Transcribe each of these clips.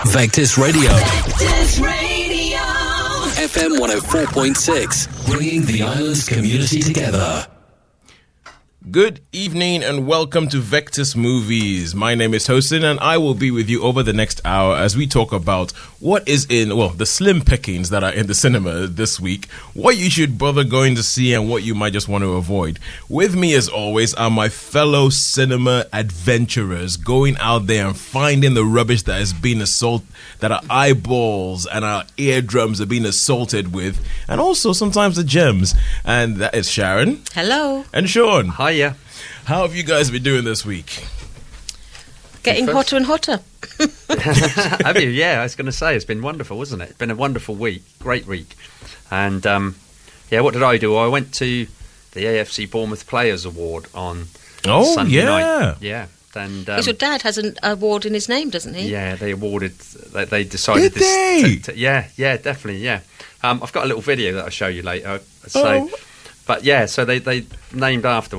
Vectis Radio. Vectis Radio. FM 104.6. Bringing the island's community together. Good evening and welcome to Vectis Movies. My name is Tosin and I will be with you over the next hour as we talk about what is the slim pickings that are in the cinema this week, what you should bother going to see and what you might just want to avoid. With me as always are my fellow cinema adventurers going out there and finding the rubbish that is being assaulted, that our eyeballs and our eardrums are being assaulted with, and also sometimes the gems. And that is Sharon. Hello. And Sean. Hiya. How have you guys been doing this week? Getting hotter and hotter. Have you? Yeah, I was going to say, it's been wonderful, isn't it? It's been a wonderful week, great week. And, what did I do? I went to the AFC Bournemouth Players Award on Sunday night. Yeah. And, because your dad has an award in his name, doesn't he? Yeah, they decided Did they? Yeah, definitely, yeah. I've got a little video that I'll show you later. So they named after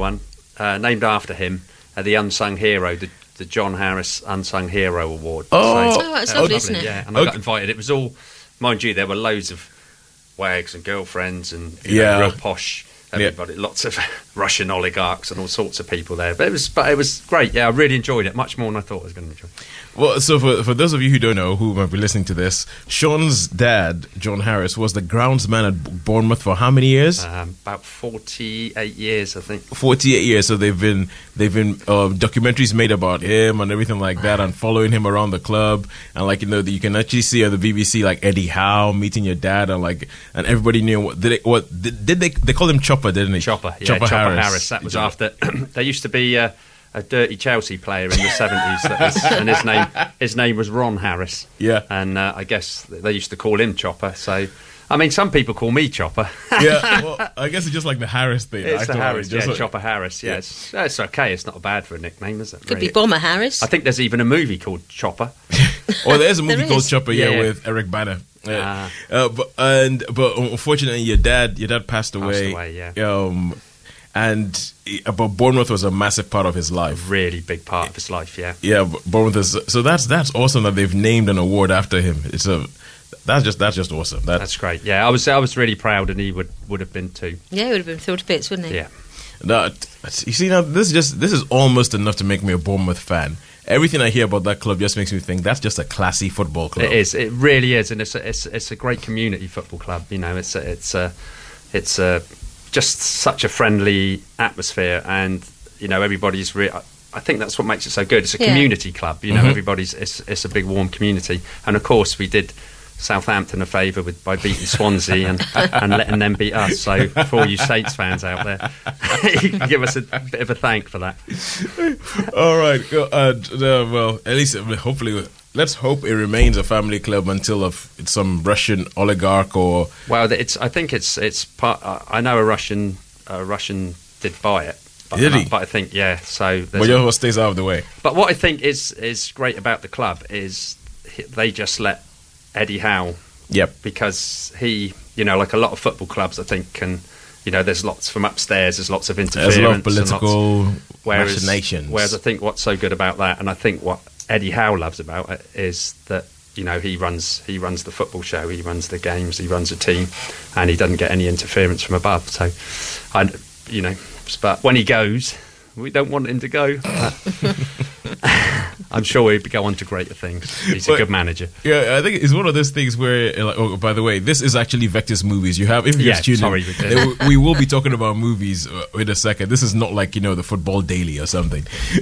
him, the Unsung Hero, the John Harris Unsung Hero Award. That's lovely, isn't it? Yeah, and I got invited. It was all, mind you, there were loads of wags and girlfriends and real posh everybody, lots of Russian oligarchs and all sorts of people there. But it was great. Yeah, I really enjoyed it, much more than I thought I was going to enjoy. Well, so for those of you who don't know, who might be listening to this, Sean's dad, John Harris, was the groundsman at Bournemouth for how many years? About 48 years, I think. 48 years. So they've been documentaries made about him and everything like that, and following him around the club, and you can actually see on the BBC like Eddie Howe meeting your dad, and everybody knew they called him Chopper, didn't they? Chopper Harris. That was after there used to be a dirty Chelsea player in the 70s, and his name was Ron Harris. Yeah, and I guess they used to call him Chopper. So, I mean, some people call me Chopper. Yeah, well, I guess it's just like the Harris thing. It's the Harris, Chopper Harris. Yeah, it's okay. It's not bad for a nickname, is it? Could be Bomber Harris. I think there's even a movie called Chopper. Well, there's a movie called Chopper, with Eric Bana. But unfortunately, your dad passed away. But Bournemouth was a massive part of his life. Really big part of his life, yeah. Yeah, Bournemouth is, so that's awesome that they've named an award after him. That's just awesome. That's great. Yeah, I was really proud, and he would have been too. Yeah, he would have been thrilled to bits, wouldn't he? Yeah. You see, now this is almost enough to make me a Bournemouth fan. Everything I hear about that club just makes me think that's just a classy football club. It is. It really is, and it's a great community football club. You know, it's just such a friendly atmosphere, and everybody's I think that's what makes it so good. It's a community club. Everybody's it's a big warm community, and of course we did Southampton a favour by beating Swansea and letting them beat us. So for all you Saints fans out there, you can give us a bit of a thank for that. All right. Well, at least hopefully. Let's hope it remains a family club until it's some Russian oligarch or. Well, I think it's part. I know a Russian did buy it. Did he? But I think So. But stays out of the way. But what I think is great about the club is they just let Eddie Howe. Yep. Because he, like a lot of football clubs, I think can. There's lots from upstairs. There's lots of interference. There's a lot of political machinations. Whereas I think what's so good about that, and I think what Eddie Howe loves about it, is that he runs the football show, he runs the games, he runs a team, and he doesn't get any interference from above. So, but when he goes, we don't want him to go. I'm sure he'd go on to greater things. He's a good manager. Yeah, I think it's one of those things where, by the way, this is actually Vectis Movies. If you're student, we will be talking about movies in a second. This is not like, the Football Daily or something.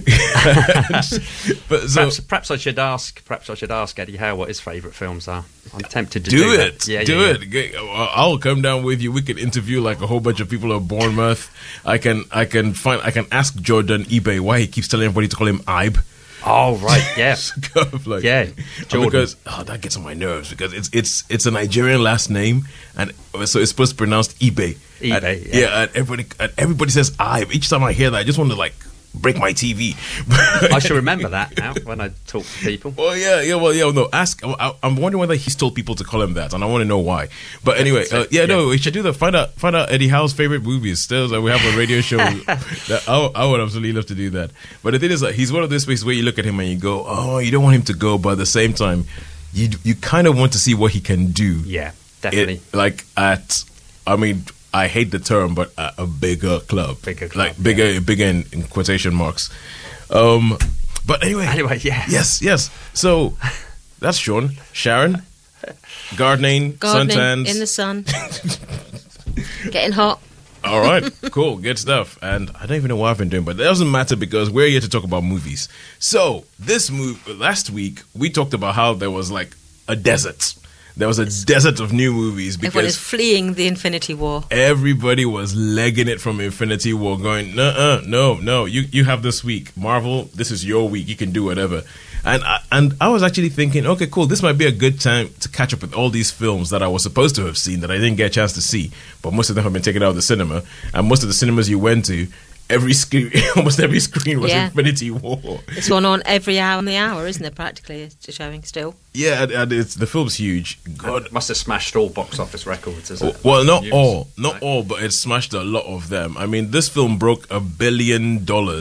But perhaps I should ask Eddie Howe what his favourite films are. I'm tempted to do it. Do it. I'll come down with you. We could interview a whole bunch of people at Bournemouth. I can ask Jordan eBay why he keeps telling everybody to call him Ibe. Oh right, yeah, Jordan. Because that gets on my nerves because it's a Nigerian last name, and so it's supposed to be pronounced eBay. And everybody says Ibe. Each time I hear that, I just want to break my TV. I should remember that now when I talk to people. Well, no. Ask. I'm wondering whether he's told people to call him that, and I want to know why. But anyway, no, we should do that. Find out Eddie Howe's favorite movies. Still, we have a radio show. That I would absolutely love to do that. But the thing is, he's one of those places where you look at him and you go, oh, you don't want him to go, but at the same time, you kind of want to see what he can do. Yeah, definitely. I hate the term, but a bigger club. Like bigger in quotation marks. But anyway, yeah. Yes. So that's Sean. Sharon, gardening, suntans. in the sun, getting hot. All right, cool, good stuff. And I don't even know what I've been doing, but it doesn't matter because we're here to talk about movies. So last week we talked about how there was like a desert. There was a desert of new movies because everyone is fleeing the Infinity War. Everybody was legging it from Infinity War, going, no, you have this week. Marvel, this is your week. You can do whatever. And I was actually thinking, okay, cool, this might be a good time to catch up with all these films that I was supposed to have seen that I didn't get a chance to see. But most of them have been taken out of the cinema. And most of the cinemas you went to, almost every screen was Infinity War. It's one on every hour on the hour, isn't it? Practically, it's showing still. Yeah, and the film's huge. God, it must have smashed all box office records, isn't it? Well, not all, but it smashed a lot of them. I mean, this film broke $1 billion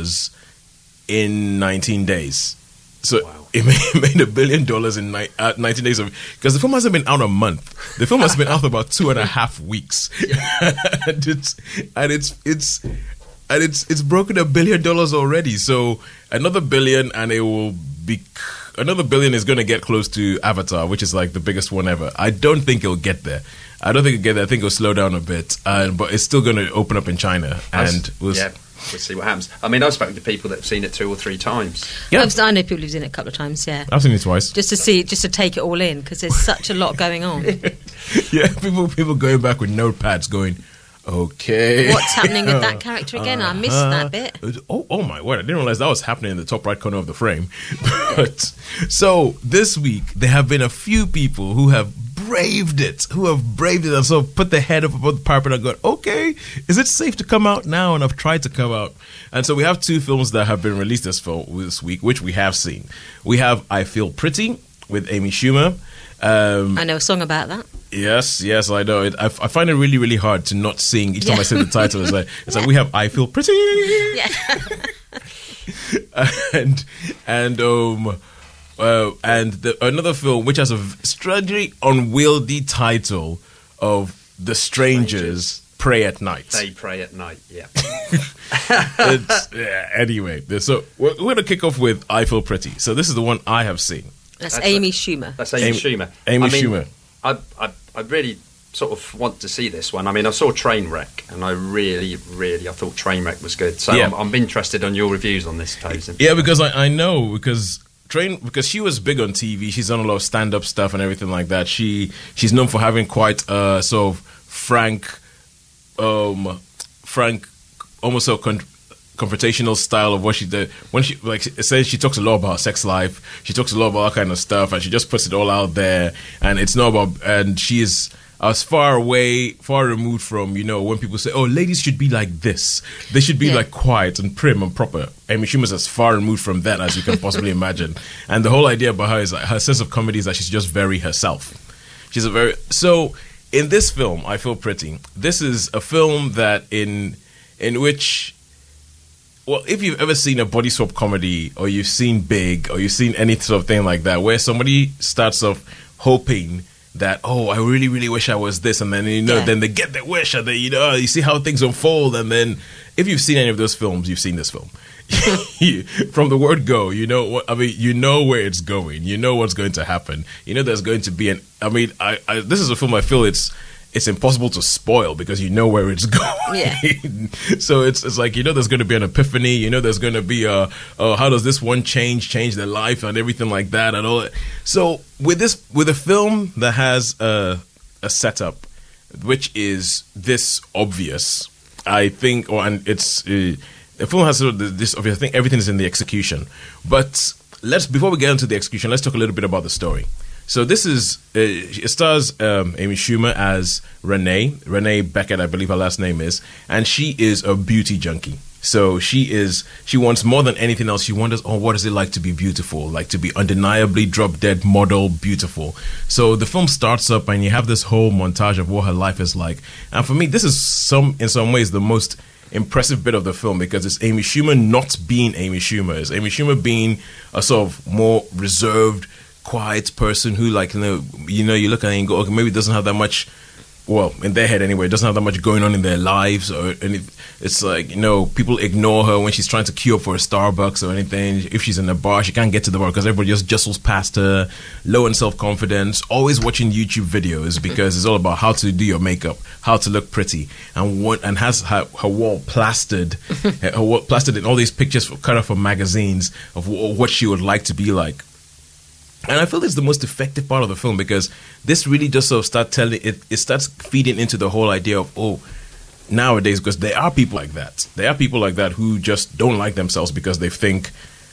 in 19 days. So it made $1 billion in 19 days because the film hasn't been out a month. The film has been out for about 2.5 weeks, and it's broken $1 billion already. So another billion, and it will be another billion is going to get close to Avatar, which is like the biggest one ever. I don't think it'll get there. I think it'll slow down a bit, but it's still going to open up in China, and we'll see what happens. I mean, I've spoken to people that have seen it 2 or 3 times. Yeah, I know people who've seen it a couple of times. Yeah, I've seen it twice, just to take it all in because there's such a lot going on. Yeah, people going back with notepads, going, okay, what's happening with that character again? I missed that bit. Oh my word! I didn't realize that was happening in the top right corner of the frame. But so this week there have been a few people who have braved it, and so put their head up above the parapet and gone, okay, is it safe to come out now? And I've tried to come out. And so we have 2 films that have been released this week, which we have seen. We have I Feel Pretty with Amy Schumer. I know a song about that. Yes, I know. I find it really, really hard to not sing each time I say the title. It's like we have I Feel Pretty. Yeah. Another film which has a strangely unwieldy title of The Strangers Pray at Night. They pray at night, yeah. Anyway, so we're going to kick off with I Feel Pretty. So this is the one I have seen. That's Amy Schumer. That's Amy Schumer. Schumer. I really sort of want to see this one. I mean, I saw Trainwreck, and I really I thought Trainwreck was good. So yeah. I'm interested on your reviews on this, Tosin. Yeah, because I know, because she was big on TV. She's done a lot of stand-up stuff and everything like that. She's known for having quite a sort of frank, almost so confrontational style of what she did. When she says she talks a lot about her sex life, she talks a lot about that kind of stuff, and she just puts it all out there. And it's not about, and she is as far removed from, when people say, oh, ladies should be like this, they should be like quiet and prim and proper. Amy Schumer's as far removed from that as you can possibly imagine. And the whole idea about her is like her sense of comedy is that she's just very herself. So in this film, I Feel Pretty, this is a film that in which, well, if you've ever seen a body swap comedy, or you've seen Big, or you've seen any sort of thing like that, where somebody starts off hoping that, oh, I really, really wish I was this, and then then they get their wish, and then you see how things unfold, and then if you've seen any of those films, you've seen this film. From the word go, you know where it's going, you know what's going to happen, there's going to be this is a film I feel it's impossible to spoil because you know where it's going. Yeah. So it's like, there's going to be an epiphany, there's going to be how does this one change their life and everything like that and all that. So with a film that has a setup which is this obvious, I think, the film has sort of this obvious, I think everything is in the execution. But before we get into the execution, let's talk a little bit about the story. So this is, it stars Amy Schumer as Renee Beckett, I believe her last name is, and she is a beauty junkie. So she wants more than anything else, she wonders, what is it like to be beautiful, like to be undeniably drop-dead model beautiful. So the film starts up and you have this whole montage of what her life is like. And for me, this is in some ways the most impressive bit of the film, because it's Amy Schumer not being Amy Schumer. It's Amy Schumer being a sort of more reserved, quiet person who, like, you look at it and go, okay, maybe it doesn't have that much. Well, in their head anyway, it doesn't have that much going on in their lives, it's like, people ignore her when she's trying to queue up for a Starbucks or anything. If she's in a bar, she can't get to the bar because everybody just jostles past her. Low in self-confidence, always watching YouTube videos because it's all about how to do your makeup, how to look pretty, and has her wall plastered, plastered in all these pictures cut off from magazines of what she would like to be like. And I feel it's the most effective part of the film because this really just sort of it starts feeding into the whole idea of, nowadays, because there are people like that. There are people like that who just don't like themselves because they think,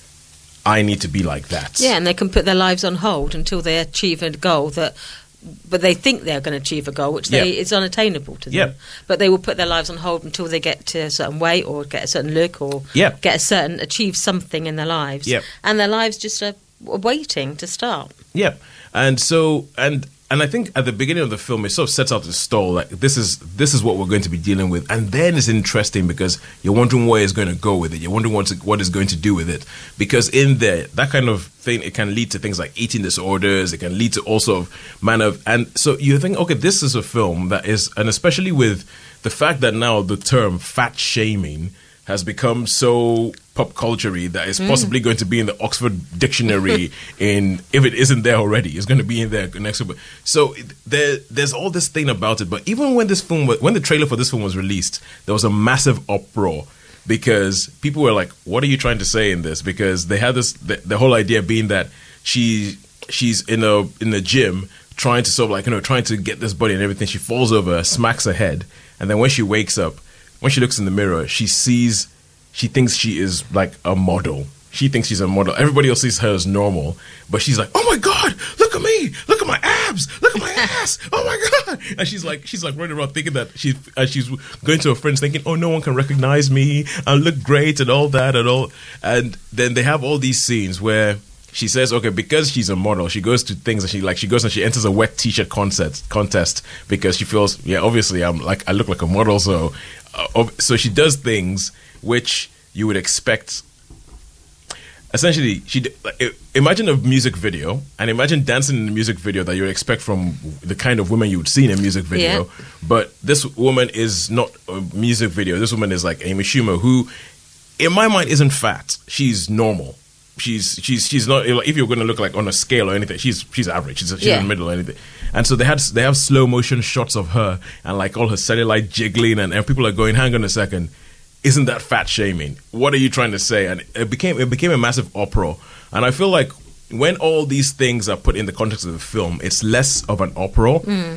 I need to be like that. Yeah, and they can put their lives on hold until they achieve a goal but they think they're going to achieve a goal, which is unattainable to them. Yeah. But they will put their lives on hold until they get to a certain weight or get a certain look or achieve something in their lives. Yeah. And their lives just are waiting to start. Yeah. And so, and I think at the beginning of the film, it sort of sets out the stall, like this is what we're going to be dealing with. And then it's interesting because you're wondering where it's going to go with it. You're wondering what it's going to do with it. Because in there, that kind of thing, it can lead to things like eating disorders. It can lead to all sort of and so you think, okay, this is a film that is, and especially with the fact that now the term fat shaming has become so pop culture-y that it's possibly going to be in the Oxford Dictionary if it isn't there already, it's going to be in there next to it. So there's all this thing about it. But even when when the trailer for this film was released, there was a massive uproar because people were like, what are you trying to say in this? Because they had this, the whole idea being that she's in the gym trying to sort of trying to get this body and everything. She falls over, smacks her head, and then when she wakes up, when she looks in the mirror, she thinks she is like a model. She thinks she's a model. Everybody else sees her as normal, but she's like, "Oh my God, look at me! Look at my abs! Look at my ass! Oh my God!" And she's like running around thinking that she's going to her friends, thinking, "Oh, no one can recognize me. I look great and all that and all." And then they have all these scenes where she says, okay, because she's a model, she goes to things and she goes and she enters a wet t-shirt contest because she feels, obviously I look like a model, so she does things which you would expect. Essentially, imagine a music video and imagine dancing in a music video that you would expect from the kind of women you would see in a music video. Yeah. But this woman is not a music video. This woman is like Amy Schumer, who, in my mind, isn't fat. She's normal. She's not, if you're going to look like on a scale or anything, she's average. She's in the middle or anything. And so they have slow motion shots of her and like all her cellulite jiggling and people are going, hang on a second, isn't that fat shaming? What are you trying to say? And it became a massive uproar. And I feel like when all these things are put in the context of the film, it's less of an uproar.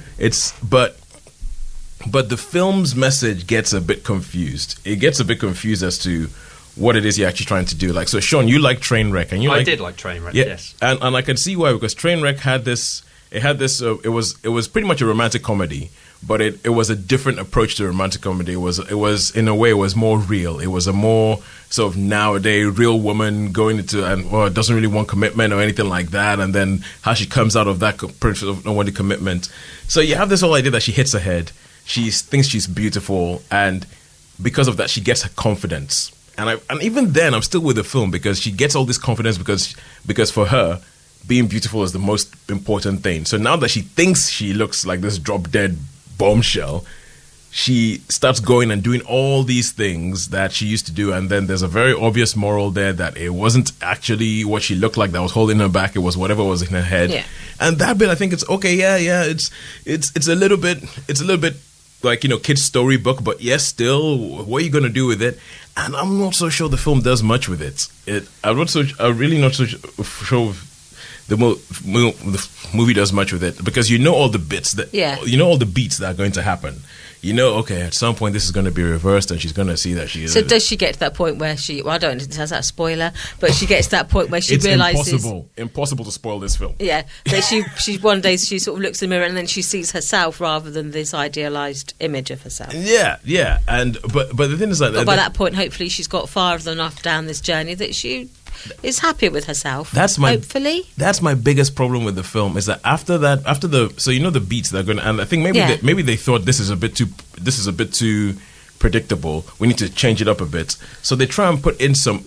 But the film's message gets a bit confused. It gets a bit confused as to what it is you're actually trying to do. Like, so Sean, you like Trainwreck, and I did like Trainwreck, yes. And I can see why, because Trainwreck had this. It was pretty much a romantic comedy, but it was a different approach to romantic comedy. It was in a way it was more real. It was a more sort of nowadays real woman going into and doesn't really want commitment or anything like that, and then how she comes out of that of not wanting commitment. So you have this whole idea that she hits her head. She thinks she's beautiful, and because of that, she gets her confidence. And even then, I'm still with the film because she gets all this confidence because for her, being beautiful is the most important thing. So now that she thinks she looks like this drop-dead bombshell, she starts going and doing all these things that she used to do. And then there's a very obvious moral there that it wasn't actually what she looked like that was holding her back. It was whatever was in her head. Yeah. And that bit, I think it's okay. Yeah. It's a little bit like, kids' storybook, but yes, still, what are you going to do with it? And I'm not so sure the film does much with it. I'm really not so sure the movie does much with it, because all the bits all the beats that are going to happen. Okay, at some point this is going to be reversed and she's going to see that she is. So does she get to that point where I don't know, is that a spoiler? But she gets to that point where she realises... It's impossible to spoil this film. Yeah, that she one day she sort of looks in the mirror and then she sees herself rather than this idealised image of herself. Yeah, and but the thing is that... But by that point, hopefully she's got far enough down this journey that she is happier with herself. Hopefully. That's my biggest problem with the film, is that after the beats that are going to, and I think maybe they thought this is a bit too predictable. We need to change it up a bit. So they try and put in some other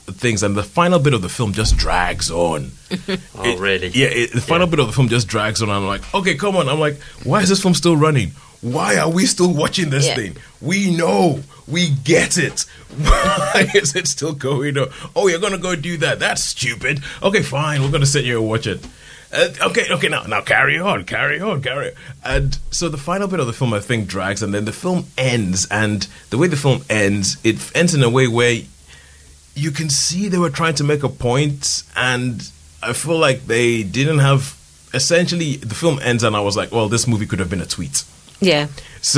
things, and the final bit of the film just drags on. Really? Yeah, the final bit of the film just drags on. I'm like, okay, come on. I'm like, why is this film still running? Why are we still watching this thing? We know. We get it. Why is it still going on? Oh, you're going to go do that. That's stupid. Okay, fine. We're going to sit here and watch it. Okay, now carry on. And so the final bit of the film, I think, drags, and then the film ends. And the way the film ends, it ends in a way where you can see they were trying to make a point, and I feel like they didn't have... Essentially, the film ends, and I was like, well, this movie could have been a tweet. Yeah. So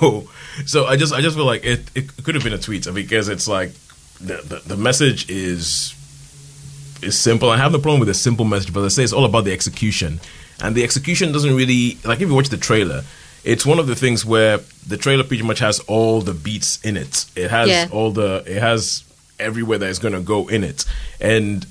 I just feel like it could have been a tweet, because it's like the message is simple. I have no problem with a simple message, but I say it's all about the execution, and the execution doesn't really, like, if you watch the trailer, it's one of the things where the trailer pretty much has all the beats in it. It has it has everywhere that it's going to go in it, and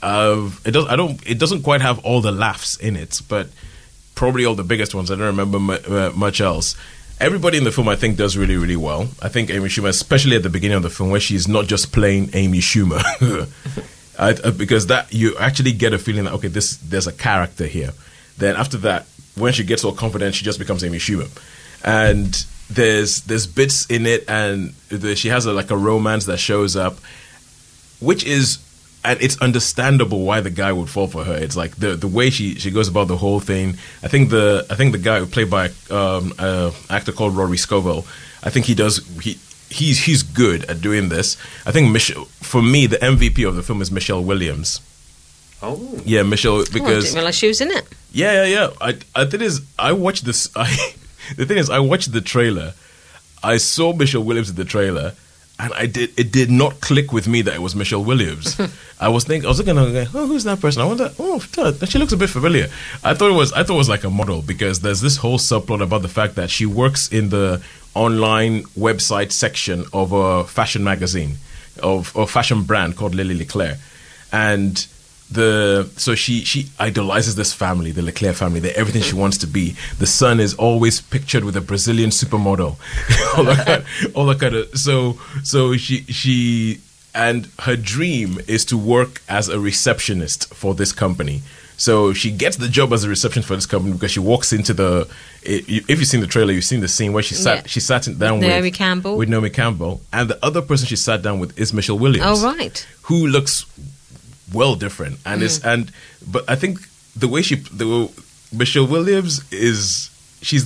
it doesn't quite have all the laughs in it, but probably all the biggest ones. I don't remember much else. Everybody in the film, I think, does really, really well. I think Amy Schumer, especially at the beginning of the film, where she's not just playing Amy Schumer, because that you actually get a feeling that, okay, there's a character here. Then after that, when she gets all confident, she just becomes Amy Schumer. And there's bits in it, and she has a romance that shows up, which is... And it's understandable why the guy would fall for her. It's like the way she goes about the whole thing. I think the guy who played by an actor called Rory Scovel, I think he's good at doing this. I think for me, the MVP of the film is Michelle Williams. Oh, yeah, Michelle, because I didn't realize she was in it. Yeah. I watched this. The thing is, I watched the trailer. I saw Michelle Williams in the trailer. And it did not click with me that it was Michelle Williams. I was looking, oh, who's that person? I wonder, she looks a bit familiar. I thought it was like a model, because there's this whole subplot about the fact that she works in the online website section of a fashion magazine, of a fashion brand called Lily Leclerc. And so she idolizes this family, the Leclerc family. They're everything she wants to be. The son is always pictured with a Brazilian supermodel, all that kind of. So she and her dream is to work as a receptionist for this company. So she gets the job as a receptionist for this company because she walks into the. If you've seen the trailer, you've seen the scene where she sat down with Naomi Campbell, and the other person she sat down with is Michelle Williams. Oh, right. Who looks well different, and but I think the way Michelle Williams is, she's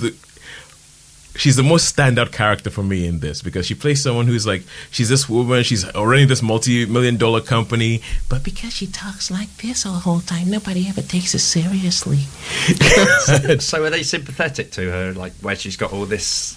the most standout character for me in this, because she plays someone who's like, she's this woman, she's running this multi-million-dollar company, but because she talks like this all the whole time, nobody ever takes her seriously. So are they sympathetic to her, like where she's got all this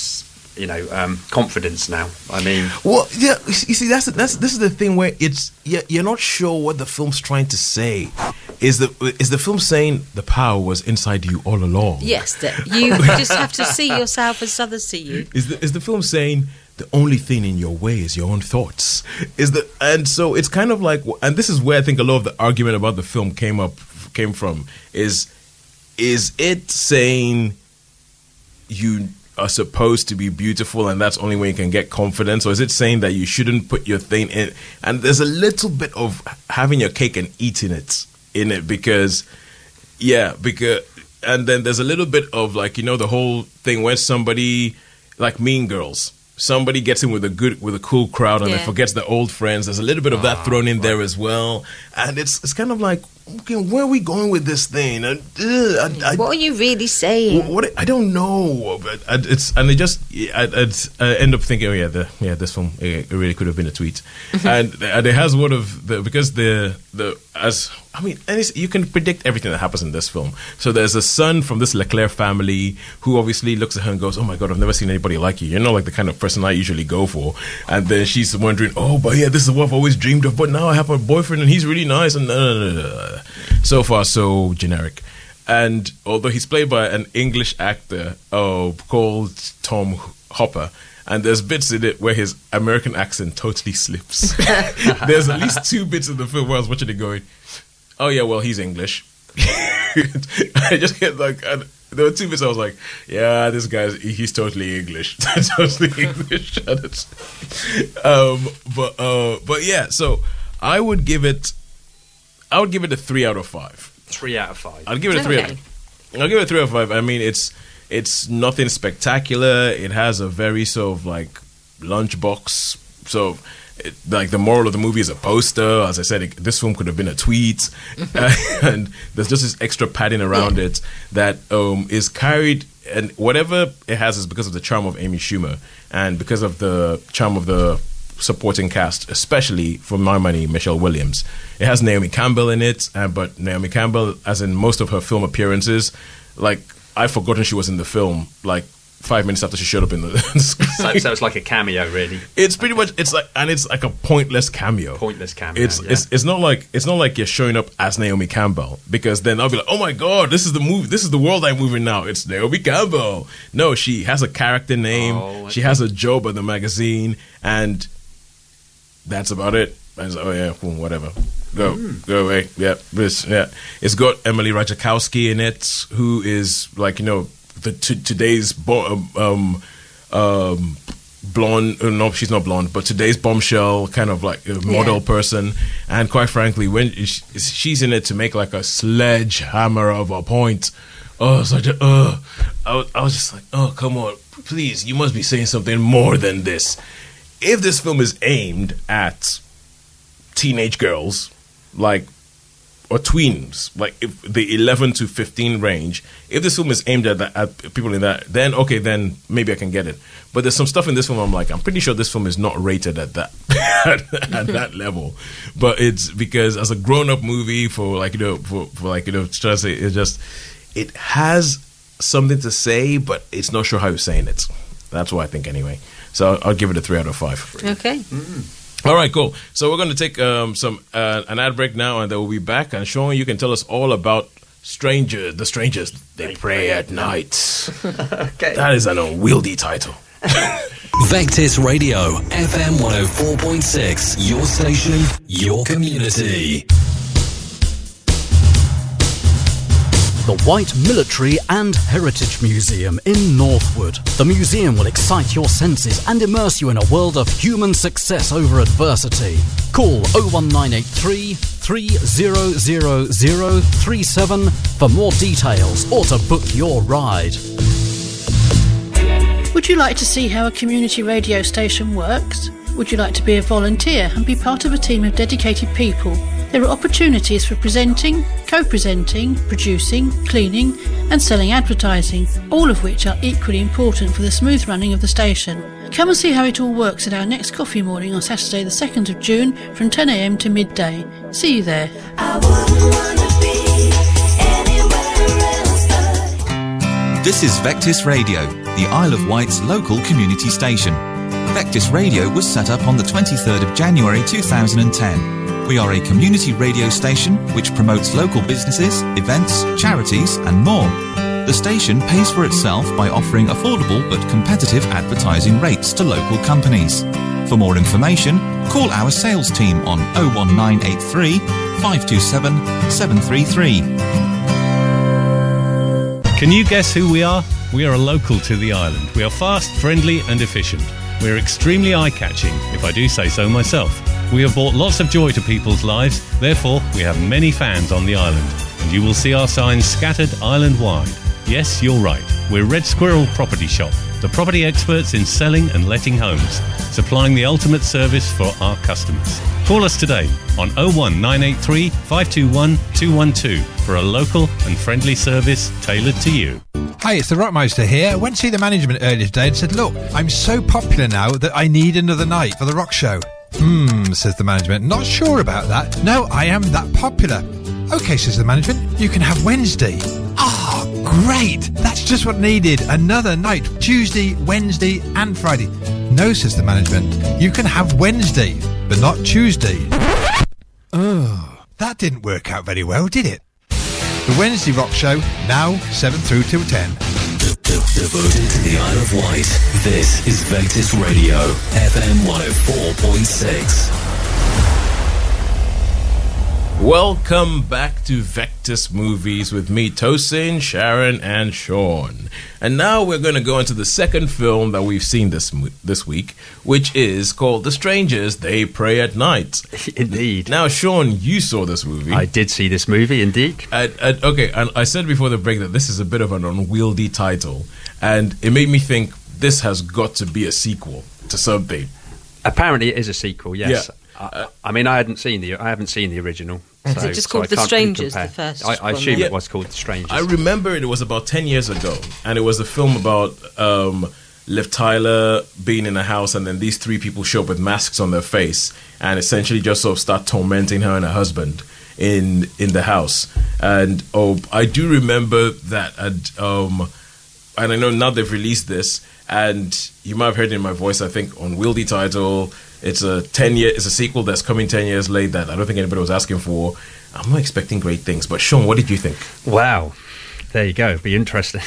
confidence now? I mean, well, yeah. You see, this is the thing where you're not sure what the film's trying to say. Is the film saying the power was inside you all along? Yes, that you just have to see yourself as others see you. Is the film saying the only thing in your way is your own thoughts? And so it's kind of like, and this is where I think a lot of the argument about the film came from. Is it saying you are supposed to be beautiful and that's only when you can get confidence, or is it saying that you shouldn't put your thing in? And there's a little bit of having your cake and eating it in it, because and then there's a little bit of, like, the whole thing where somebody, like Mean Girls, somebody gets in with a cool crowd and then forgets their old friends. There's a little bit of that thrown in there as well, and it's kind of like, okay, where are we going with this thing? What are you really saying? I don't know, but I end up thinking, this film, it really could have been a tweet, and it has one of because you can predict everything that happens in this film. So there's a son from this Leclerc family who obviously looks at her and goes, "Oh my God, I've never seen anybody like you. You're not like the kind of person I usually go for." And then she's wondering, "Oh, but yeah, this is what I've always dreamed of. But now I have a boyfriend and he's really nice." And so far, so generic. And although he's played by an English actor called Tom Hopper, and there's bits in it where his American accent totally slips. There's at least 2 bits in the film where I was watching it going, "Oh yeah, well, he's English." I just get there were 2 bits I was like, yeah, this he's totally English. Totally English. But yeah, so I would give it a 3 out of 5. 3 out of 5. I'll give it a 3. Okay. I'll give it a 3 out of 5. I mean, it's nothing spectacular. It has a very sort of like lunchbox. So, like the moral of the movie is a poster. As I said, this film could have been a tweet, and there's just this extra padding around it that is carried. And whatever it has is because of the charm of Amy Schumer and because of the charm of the supporting cast, especially for my money, Michelle Williams. It has Naomi Campbell in it, but Naomi Campbell, as in most of her film appearances, like I've forgotten she was in the film like 5 minutes after she showed up in the screen. So it's like a cameo, really. It's pretty much it's like a pointless cameo. It's not like you're showing up as Naomi Campbell, because then I'll be like, oh my god, this is the movie, this is the world I'm moving now. It's Naomi Campbell. No, she has a character name. Okay. She has a job at the magazine, and that's about it. And so, oh yeah, whatever. Go away. Yeah, it's got Emily Ratajkowski in it, who is like, you know, today's blonde. No, she's not blonde, but today's bombshell kind of like a model person. And quite frankly, when she's in it to make like a sledgehammer of a point. Oh, such a I was just like, oh, come on, please, you must be saying something more than this. If this film is aimed at teenage girls, like, or tweens, like if the 11 to 15 range, if this film is aimed at people in that, then okay, then maybe I can get it. But there's some stuff in this film I'm like, I'm pretty sure this film is not rated at that at that level. But it's because as a grown-up movie for like, you know, for like, you know, trying to say, it has something to say, but it's not sure how you're saying it. That's what I think anyway. So I'll give it a 3 out of 5. Okay. All right, cool. So we're going to take an ad break now, and then we'll be back. And Sean, you can tell us all about the strangers. They pray at night. Okay. That is an unwieldy title. Vectis Radio, FM 104.6. Your station, your community. The White Military and Heritage Museum in Northwood. The museum will excite your senses and immerse you in a world of human success over adversity. Call 01983 300037 for more details or to book your ride. Would you like to see how a community radio station works? Would you like to be a volunteer and be part of a team of dedicated people? There are opportunities for presenting, co-presenting, producing, cleaning and selling advertising, all of which are equally important for the smooth running of the station. Come and see how it all works at our next coffee morning on Saturday the 2nd of June from 10 a.m. to midday. See you there. I wouldn't wanna be anywhere else but... This is Vectis Radio, the Isle of Wight's local community station. Vectis Radio was set up on the 23rd of January 2010. We are a community radio station which promotes local businesses, events, charities and more. The station pays for itself by offering affordable but competitive advertising rates to local companies. For more information, call our sales team on 01983 527 733. Can you guess who we are? We are a local to the island. We are fast, friendly and efficient. We are extremely eye-catching, if I do say so myself. We have brought lots of joy to people's lives, therefore we have many fans on the island, and you will see our signs scattered island-wide. Yes, you're right, we're Red Squirrel Property Shop, the property experts in selling and letting homes, supplying the ultimate service for our customers. Call us today on 01983 521 212 for a local and friendly service tailored to you. Hi, it's the Rockmeister here. I went to see the management earlier today and said, look, I'm so popular now that I need another night for the rock show. Says the management, not sure about that. No, I am that popular. Okay, says the management, you can have Wednesday. Ah, great. That's just what needed. Another night, Tuesday, Wednesday and Friday. No, says the management, you can have Wednesday, but not Tuesday. Oh, that didn't work out very well, did it? The Wednesday Rock Show, now 7 through till 10. Devoted to the Isle of Wight, this is Vectis Radio, FM 104.6. Welcome back to Vectis Movies with me, Tosin, Sharon, and Sean. And now we're going to go into the second film that we've seen this week, which is called The Strangers, They Pray at Night. Indeed. Now, Sean, you saw this movie. I did see this movie, indeed. Okay, and I said before the break that this is a bit of an unwieldy title, and it made me think this has got to be a sequel to something. Apparently, it is a sequel. Yes. Yeah. I mean, I haven't seen the original. Is it just called The Strangers, the first I one? assume it was called The Strangers. I remember it was about 10 years ago, and it was a film about Liv Tyler being in a house, and then these three people show up with masks on their face, and essentially just sort of start tormenting her and her husband in the house. And I do remember that, and I know now they've released this, and you might have heard it in my voice, I think, unwieldy title. It's a sequel that's coming 10 years late that I don't think anybody was asking for. I'm not expecting great things, but Sean, what did you think? Wow, there you go. It'd be interesting.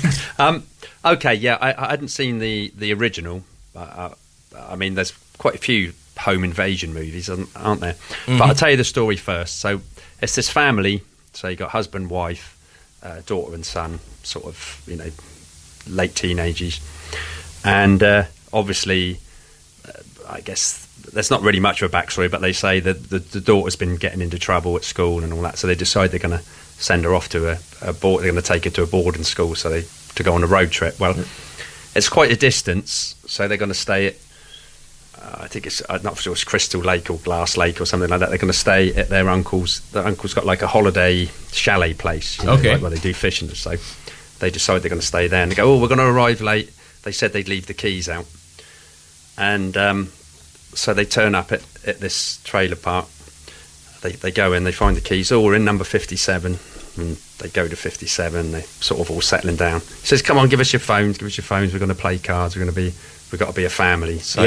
Okay, yeah, I hadn't seen the original. I mean, there's quite a few home invasion movies, aren't there? Mm-hmm. But I'll tell you the story first. So it's this family. So you got husband, wife, daughter, and son, sort of, late teenagers, and obviously. I guess there's not really much of a backstory, but they say that the daughter's been getting into trouble at school and all that, so they decide they're going to send her off to a board. They're going to take her to a boarding school, to go on a road trip. Well, it's quite a distance, so they're going to stay at. I think I'm not sure it's Crystal Lake or Glass Lake or something like that. They're going to stay at their uncle's. Their uncle's got like a holiday chalet place, okay, where they do fishing. So they decide they're going to stay there, and they go, we're going to arrive late. They said they'd leave the keys out. And so they turn up at this trailer park. They go in, they find the keys. We're in number 57. And they go to 57. They're sort of all settling down. He says, "Come on, give us your phones. Give us your phones. We're going to play cards. We've got to be a family. So,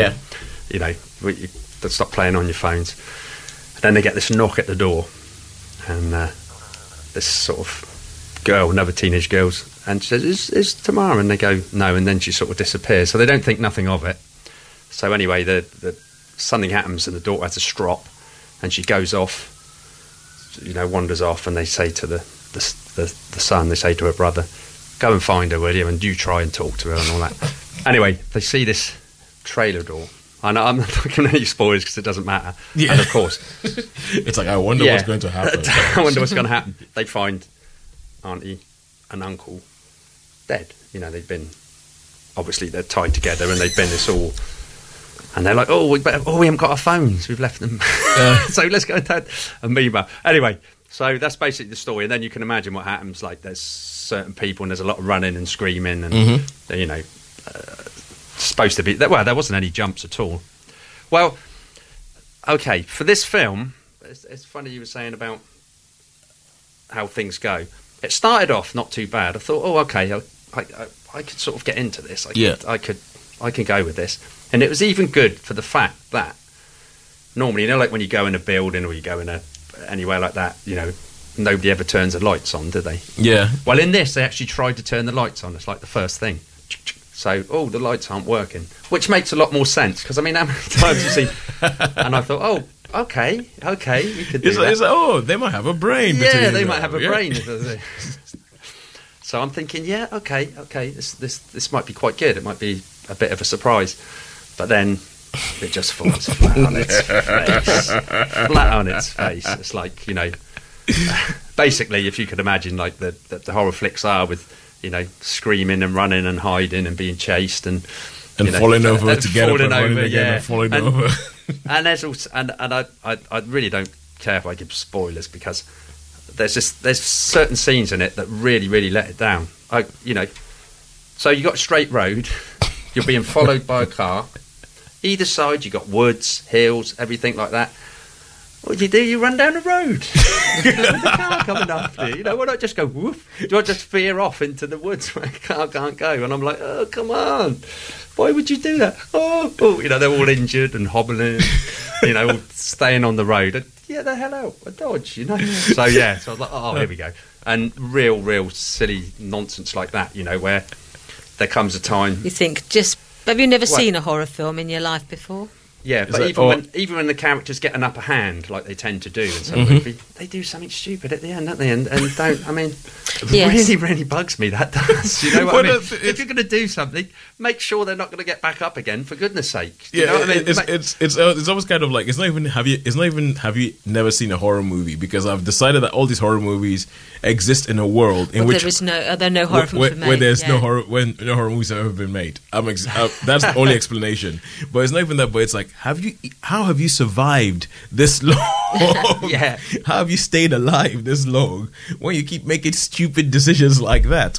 stop playing on your phones." And then they get this knock at the door, and this sort of girl, another teenage girl, and she says, "Is Tamara?" And they go, "No." And then she sort of disappears. So they don't think nothing of it. So anyway, something happens and the daughter has a strop, and she goes off, wanders off, and they say to the son, they say to her brother, "Go and find her, will you? And you try and talk to her and all that." Anyway, they see this trailer door. I'm not giving any spoilers because it doesn't matter. Yeah. And of course, it's like I wonder what's going to happen. I wonder what's going to happen. They find auntie and uncle dead. They've been obviously they're tied together, and they've been this all. And they're like, we haven't got our phones. We've left them. So let's go and amoeba. Anyway, so that's basically the story. And then you can imagine what happens. Like there's certain people and there's a lot of running and screaming. And, supposed to be... Well, there wasn't any jumps at all. Well, okay, for this film, it's funny you were saying about how things go. It started off not too bad. I thought, okay, I could sort of get into this. I can go with this. And it was even good for the fact that normally, like when you go in a building or you go in anywhere like that, nobody ever turns the lights on, do they? Yeah. Well, in this, they actually tried to turn the lights on. It's like the first thing. So, the lights aren't working, which makes a lot more sense because, I mean, how many times you see... And I thought, okay, we could do that. It's like, they might have a brain. Yeah, they might have a brain. So I'm thinking, okay, this might be quite good. It might be a bit of a surprise. But then it just falls flat on its face. Flat on its face. It's like, basically, if you could imagine, like, the horror flicks are with, screaming and running and hiding and being chased and falling over to get up and running again and falling over. And there's also, and I really don't care if I give spoilers because there's certain scenes in it that really, really let it down. So you got a straight road, you're being followed by a car. Either side, you got woods, hills, everything like that. What do? You run down the road. With the car coming after you. Why not just go woof? Do I just veer off into the woods where a car can't go? And I'm like, oh, come on. Why would you do that? Oh, they're all injured and hobbling, all staying on the road. Yeah, the hell out. A dodge, So, so I was like, here we go. And real silly nonsense like that, where there comes a time... You think, have you never seen a horror film in your life before? Yeah, It's but like, even when the characters get an upper hand, like they tend to do in some movies, they do something stupid at the end, don't they? And don't, I mean, it really, really bugs me, that does. You know what I mean? If you're going to do something, make sure they're not going to get back up again, for goodness sake. You know what I mean? It's almost kind of like, have you never seen a horror movie? Because I've decided that all these horror movies exist in a world in which there are no horror films where there's no horror no horror movies have ever been made. That's the only explanation. But it's not even that. But it's like, how have you survived this long? Yeah. How have you stayed alive this long when you keep making stupid decisions like that?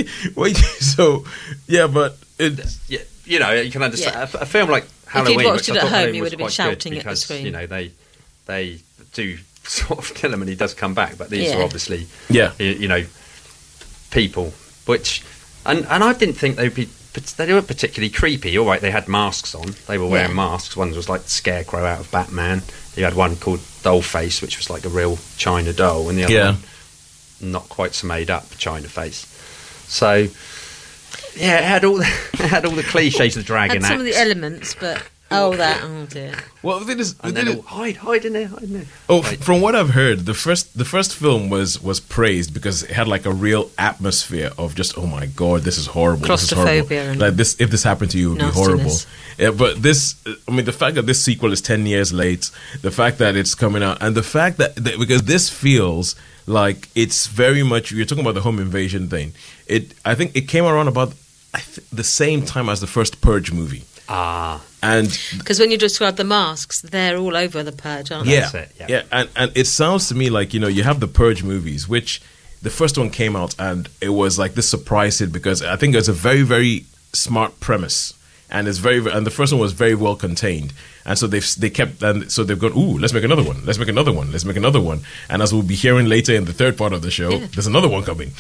So yeah, but it's you know, you can understand a film like Halloween. If you'd watched which it I at thought home, really you would was have been quite shouting good at the because, screen. you know, they do sort of kill him and he does come back, but these are obviously you know, people which and I didn't think they weren't particularly creepy. All right, they had masks on, they were wearing masks. One was like the Scarecrow out of Batman. You had one called Dollface, which was like a real China doll, and the other one not quite so made up China face. So yeah, it had all the cliches of the dragon had axe. some of the elements, but oh dear. Well, the thing is, hide in there. Oh, from what I've heard, the first film was praised because it had like a real atmosphere of just, oh my god, this is horrible. Claustrophobia. This is horrible. Like this, if this happened to you, it would be horrible. Yeah, but this, I mean, the fact that this sequel is 10 years late, the fact that it's coming out, and the fact that because this feels like it's very much, you're talking about the home invasion thing. I think it came around about the same time as the first Purge movie. And because when you describe the masks, they're all over the Purge, aren't they? Yeah, and it sounds to me like, you know, you have the Purge movies, which the first one came out and it was like this surprise hit because I think it's a very, very smart premise, and it's and the first one was very well contained, and so they've gone, ooh, let's make another one, let's make another one, and as we'll be hearing later in the third part of the show, there's another one coming.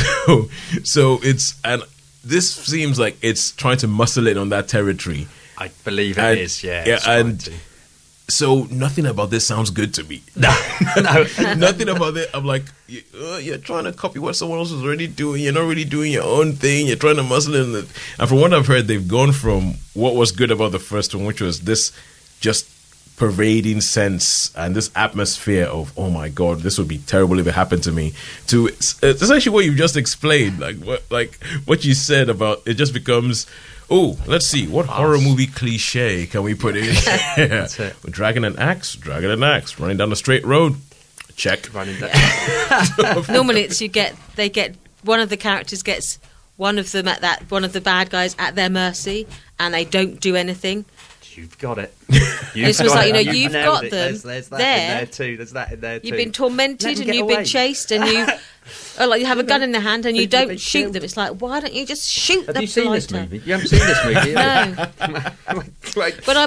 So it's, and this seems like it's trying to muscle in on that territory. I believe it is, yeah. And so nothing about this sounds good to me. No. Nothing about it. I'm like, you're trying to copy what someone else is already doing. You're not really doing your own thing. You're trying to muscle in. And from what I've heard, they've gone from what was good about the first one, which was this just pervading sense and this atmosphere of, oh my god, this would be terrible if it happened to me, to it's actually what you've just explained, like what you said about it just becomes, oh, let's see, what horror movie cliche can we put in here? That's it. With dragon and axe, running down a straight road, check. Normally it's they get one of the characters gets one of the bad guys at their mercy, and they don't do anything. You've got it. It's just like, you know, you've got them. There's that in there too. There's that in there too. You've been tormented and you've been chased, and you have a gun in the hand and you don't shoot them. It's like, why don't you just shoot them? Have you seen this movie? You haven't seen this movie? No. But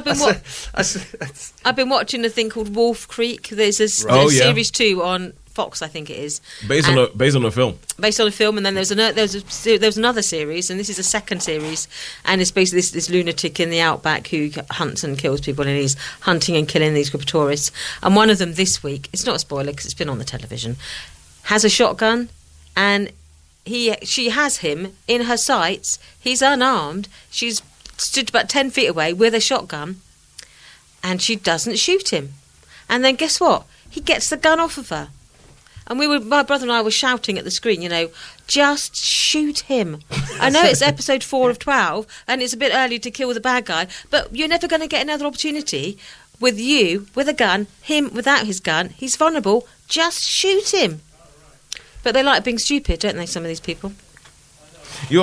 I've been watching a thing called Wolf Creek. There's series 2 on Fox, I think it is, based on a film. Based on a film, and then there was another series, and this is a second series, and it's basically this lunatic in the outback who hunts and kills people, and he's hunting and killing these group of tourists. And one of them this week, it's not a spoiler because it's been on the television, has a shotgun, and she has him in her sights. He's unarmed. She's stood about 10 feet away with a shotgun, and she doesn't shoot him. And then guess what? He gets the gun off of her. And my brother and I were shouting at the screen, you know, just shoot him. I know it's episode 4 of 12, and it's a bit early to kill the bad guy, but you're never going to get another opportunity with you, with a gun, him without his gun. He's vulnerable. Just shoot him. But they like being stupid, don't they, some of these people? Yeah.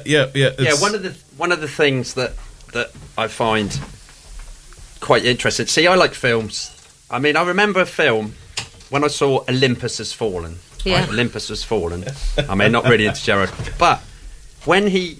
One of the things that I find quite interesting. See, I like films. I mean, I remember a film when I saw Olympus Has Fallen. Yeah. Right? Olympus Has Fallen. I mean, not really into Gerard, but when he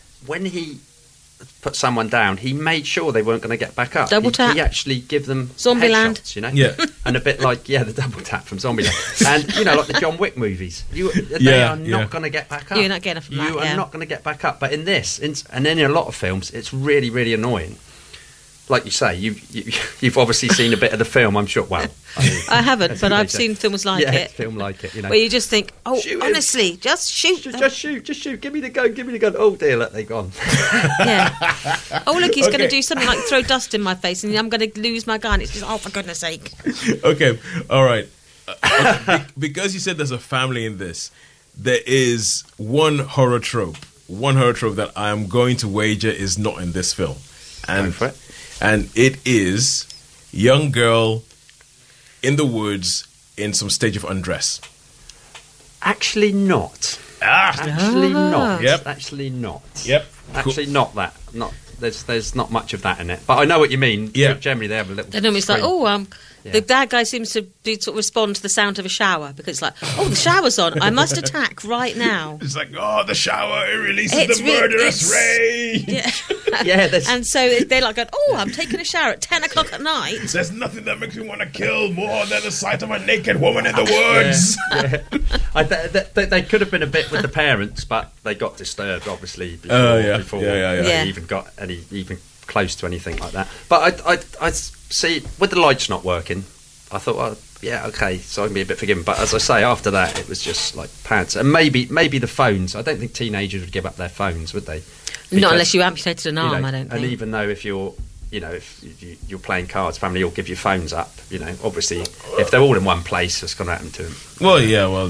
put someone down, he made sure they weren't going to get back up. Double tap. He actually give them Zombieland. headshots, you know? Yeah. And a bit like, the double tap from Zombieland. And, you know, like the John Wick movies. They are not going to get back up. You're not getting from that, You are not going to get back up. But in this, and then in a lot of films, it's really, really annoying. like you say, you've obviously seen a bit of the film. I'm sure. Well, I haven't, but I've seen films like it. Film like it. You know, where you just think, oh, Shoot him. honestly, just shoot. just shoot. Give me the gun. Oh dear, look, they're gone. Yeah. Oh look, he's going Okay. to do something like throw dust in my face, and I'm going to lose my gun. It's just, oh, for goodness sake. Okay, all right. Because you said there's a family in this, there is one horror trope that I'm going to wager is not in this film, and Go for it. and it is young girl in the woods in some stage of undress. Actually, not. Actually not. Yep. Actually, not. Yep. Actually, not that. Not there's not much of that in it. But I know what you mean. Yeah. Generally, they have a little. And then it's like, scream. the bad guy seems to sort of respond to the sound of a shower because it's like, oh, the shower's on. I must attack right now. It's like, oh, the shower, it releases It's the re- murderous it's- ray. Yeah. Yeah, there's- And so they're like, going, oh, I'm taking a shower at 10 o'clock at night. There's nothing that makes me want to kill more than the sight of a naked woman in the woods. They could have been a bit with the parents, but they got disturbed obviously before, Yeah. before Yeah. Yeah. they even got even close to anything like that. But I see with the lights not working, I thought, oh, yeah, okay, so I can be a bit forgiven. But as I say, after that, it was just like pants, and maybe the phones. I don't think teenagers would give up their phones, would they? Not unless you amputated an arm, I don't And think. even though if you're you're playing cards, family will give your phones up. You know, obviously, if they're all in one place, what's going to happen to them? Well, yeah, well,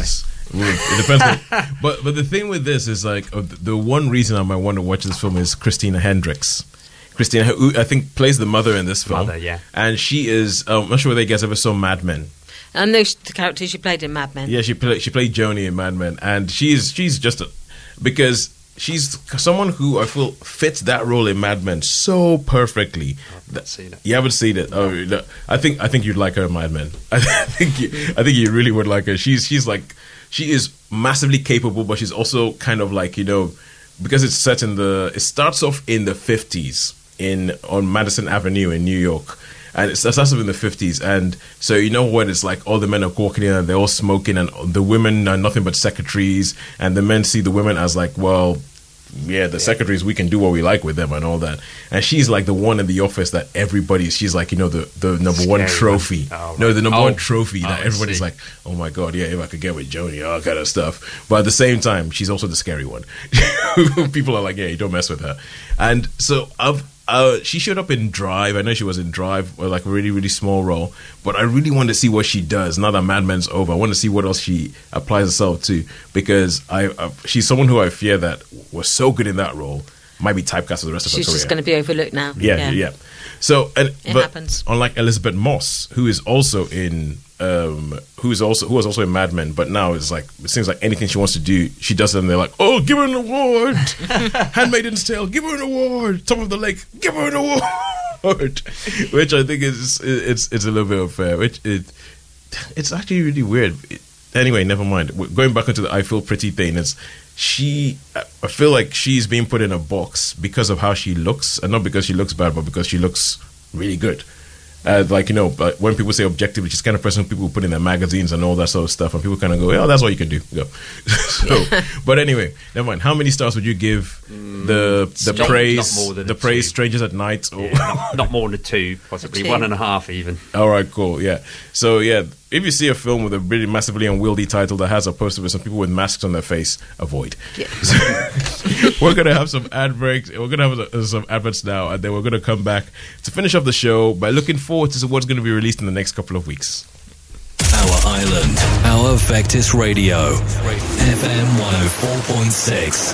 it depends. But the thing with this is like the one reason I might want to watch this film is Christina Hendricks. Christina, who I think plays the mother in this film. Mother, yeah. And she is, I'm not sure whether you guys ever saw Mad Men. I know the character she played in Mad Men. Yeah, she played Joni in Mad Men. And she's just, because she's someone who I feel fits that role in Mad Men so perfectly. I've not seen it. You haven't seen it? Oh, no. I think you'd like her in Mad Men. I think you really would like her. She's like, she is massively capable, but she's also kind of like, because it's set it starts off in the 50s on Madison Avenue in New York. And it starts off in the 50s. And so, when it's like all the men are walking in and they're all smoking and the women are nothing but secretaries. And the men see the women as like, well, yeah, the secretaries, we can do what we like with them and all that. And she's like the one in the office that she's like, the number one trophy. Oh, No, the number right. one trophy that I everybody's see. like, oh my God, yeah, if I could get with Joni, all kind of stuff. But at the same time, she's also the scary one. People are like, yeah, you don't mess with her. And so she showed up in Drive. I know she was in Drive, like a really, really small role. But I really want to see what she does now that Mad Men's over. I want to see what else she applies herself to, because she's someone who I fear that was so good in that role might be typecast for the rest of her She's career. just going to be overlooked now. Yeah. So, but happens. unlike Elizabeth Moss, who is also in, who was also in Mad Men, but now it's like it seems like anything she wants to do, she does it, and they're like, "Oh, give her an award!" Handmaid's Tale, give her an award. Top of the Lake, give her an award. Which I think is it's a little bit unfair. It's actually really weird. Anyway, never mind. Going back into the I Feel Pretty thing, I feel like she's being put in a box because of how she looks, and not because she looks bad, but because she looks really good. But when people say objectively, she's the kind of person people put in their magazines and all that sort of stuff, and people kind of go, "Oh, that's all you can do." Go. But anyway, never mind. How many stars would you give the Not praise more than the a praise 2. Strangers at Night? Or Not more than 2, possibly A 2. 1.5 even. all right, cool, yeah. So yeah, if you see a film with a really massively unwieldy title that has a poster with some people with masks on their face, avoid. Yeah. We're gonna have some ad breaks. We're gonna have some adverts now, and then we're gonna come back to finish off the show by looking forward to what's going to be released in the next couple of weeks. Our island, our Vectis Radio, FM 104.6.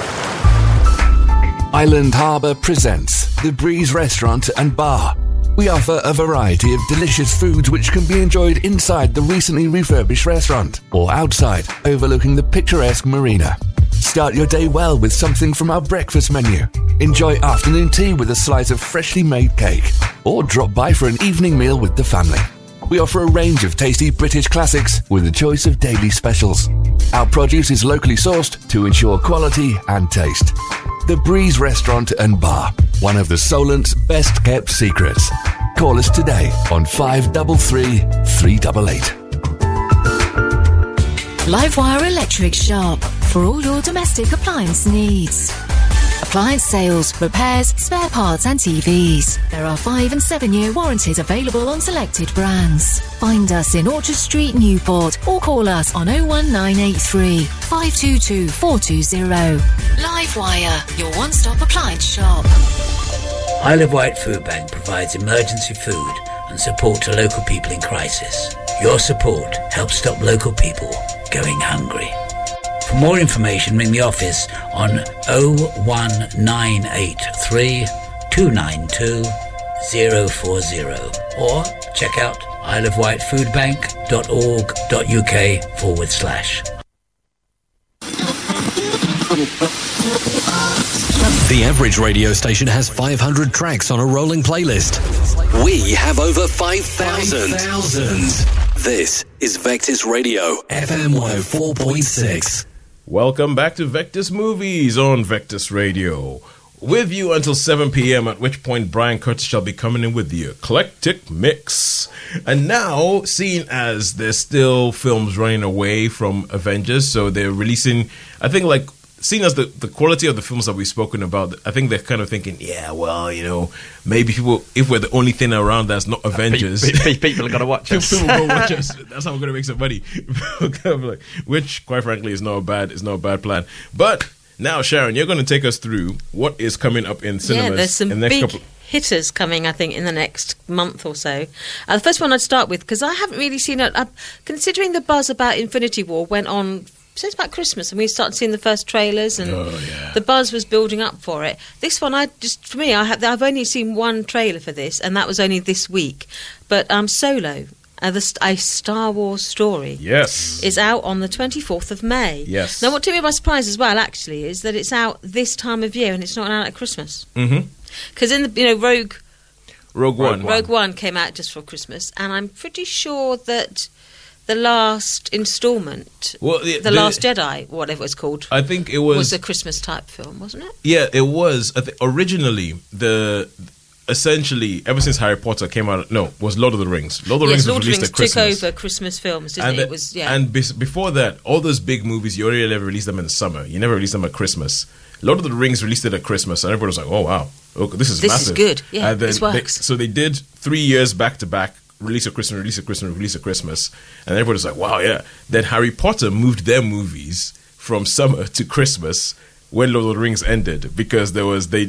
Island Harbour presents The Breeze Restaurant and Bar. We offer a variety of delicious foods which can be enjoyed inside the recently refurbished restaurant or outside, overlooking the picturesque marina. Start your day well with something from our breakfast menu. Enjoy afternoon tea with a slice of freshly made cake, or drop by for an evening meal with the family. We offer a range of tasty British classics with a choice of daily specials. Our produce is locally sourced to ensure quality and taste. The Breeze Restaurant and Bar, one of the Solent's best kept secrets. Call us today on 533 388. Livewire Electric Shop for all your domestic appliance needs. Appliance sales, repairs, spare parts and TVs. There are 5 and 7 year warranties available on selected brands. Find us in Orchard Street, Newport, or call us on 01983 522 420. Livewire, your one-stop appliance shop. Isle of Wight Food Bank provides emergency food and support to local people in crisis. Your support helps stop local people going hungry. For more information, ring the office on 01983 292 040 or check out isleofwightfoodbank.org.uk/. The average radio station has 500 tracks on a rolling playlist. We have over 5,000. This is Vectis Radio, FM 104.6. Welcome back to Vectis Movies on Vectis Radio. With you until 7 p.m., at which point Brian Curtis shall be coming in with the eclectic mix. And now, seeing as there's still films running away from Avengers, so they're releasing, I think, like, seeing as the quality of the films that we've spoken about, I think they're kind of thinking, yeah, well, you know, maybe people, if we're the only thing around that's not Avengers, people are going to watch us. People will watch us. That's how we're going to make some money. Which, quite frankly, is not a bad plan. But now, Sharon, you're going to take us through what is coming up in cinemas. Yeah, there's some in the next big hitters coming, I think, in the next month or so. The first one I'd start with, because I haven't really seen it, considering the buzz about Infinity War went on since about Christmas, and we started seeing the first trailers, and the buzz was building up for it. This one, I've only seen one trailer for this, and that was only this week. But Solo, a Star Wars story, is out on the 24th of May. Yes. Now, what took me by surprise as well, actually, is that it's out this time of year, and it's not out at Christmas. Because in the Rogue One came out just for Christmas, and I'm pretty sure that the last instalment, the Last Jedi, whatever it's called, I think it was a Christmas type film, wasn't it? Yeah, it was. Originally, essentially, ever since Harry Potter came out, was Lord of the Rings. Lord of the Rings was released at Christmas. Took over Christmas films, didn't it? And before that, all those big movies, you only ever released them in the summer. You never released them at Christmas. Lord of the Rings released it at Christmas, and everybody was like, oh, wow, this is massive. This is good. Yeah, and then this works. So they did 3 years back-to-back, release of Christmas, release of Christmas, release of Christmas, and everybody's like, wow, yeah. Then Harry Potter moved their movies from summer to Christmas when Lord of the Rings ended, because there was a